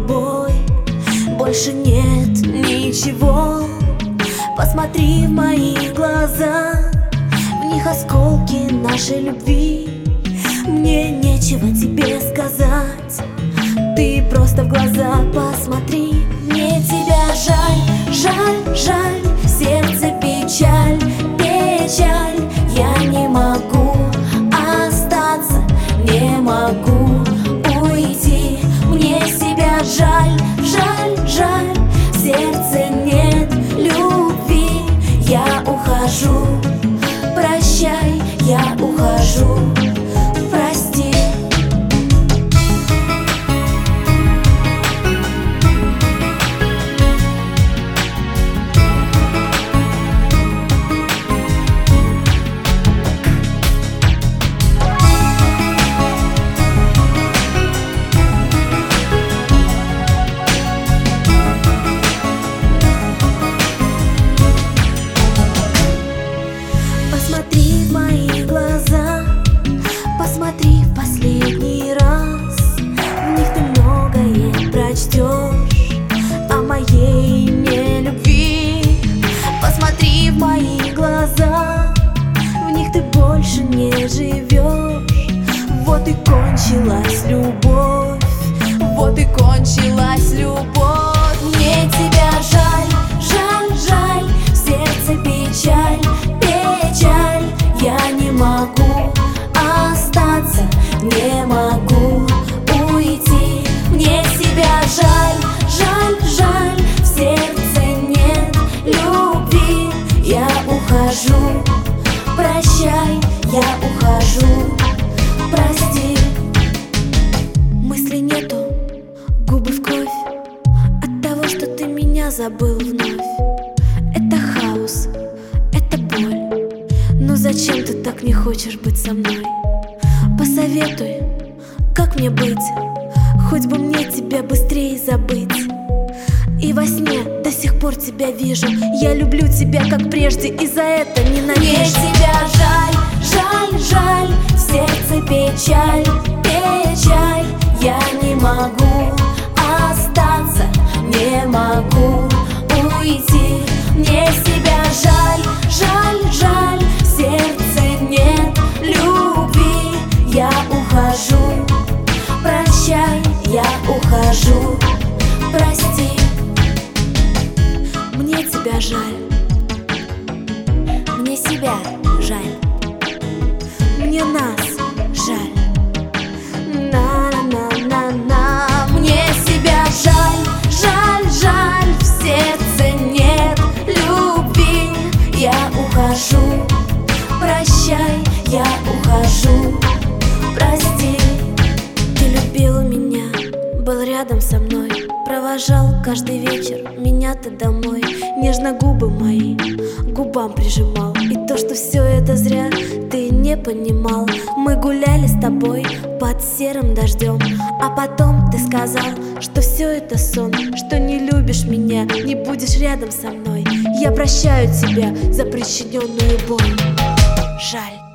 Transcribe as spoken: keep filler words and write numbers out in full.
тобой больше нет ничего. Посмотри в мои глаза, в них осколки нашей любви. Мне нечего тебе сказать, ты просто в глаза посмотри. Мне тебя жаль, жаль, жаль, в сердце печаль, печаль. Я не могу остаться, не могу уйти. Мне себя жаль, жаль, жаль, в сердце нет любви. Я ухожу, прощай, я ухожу, прости. Посмотри в мои глаза, посмотри в последний раз. В них ты многое прочтешь о моей нелюбви. Посмотри в мои глаза, в них ты больше не живешь. Вот и кончилась любовь, вот и кончилась любовь. Мне тебя жаль, жаль, жаль, в сердце печаль, печаль. Я не могу остаться, не могу уйти. Мне себя жаль, жаль, жаль, в сердце нет любви. Я ухожу, прощай, я ухожу, прости. Мысли нету, губы в кровь от того, что ты меня забыл вновь. Это хаос, это боль. Но зачем ты так не хочешь быть со мной? Посоветуй, как мне быть? Хоть бы мне тебя быстрее забыть. И во сне до сих пор тебя вижу. Я люблю тебя, как прежде, и за это ненавижу. Мне тебя жаль, жаль, жаль, в сердце печаль, печаль. Я не могу остаться, не могу уйти. Мне себя жаль, жаль, жаль, в сердце нет любви. Я ухожу, прощай, я ухожу, прости. Мне тебя жаль, мне себя жаль, мне нас жаль. На-на-на-на. Мне себя жаль, жаль, жаль, в сердце нет любви. Я ухожу, прощай, я ухожу, прости. Ты любил меня, был рядом со мной, провожал каждый вечер меня ты домой. Нежно губы мои губам прижимал. И то, что все это зря, ты не понимал. Мы гуляли с тобой под серым дождем, а потом ты сказал, что все это сон, что не любишь меня, не будешь рядом со мной. Я прощаю тебя за причиненную боль. Жаль.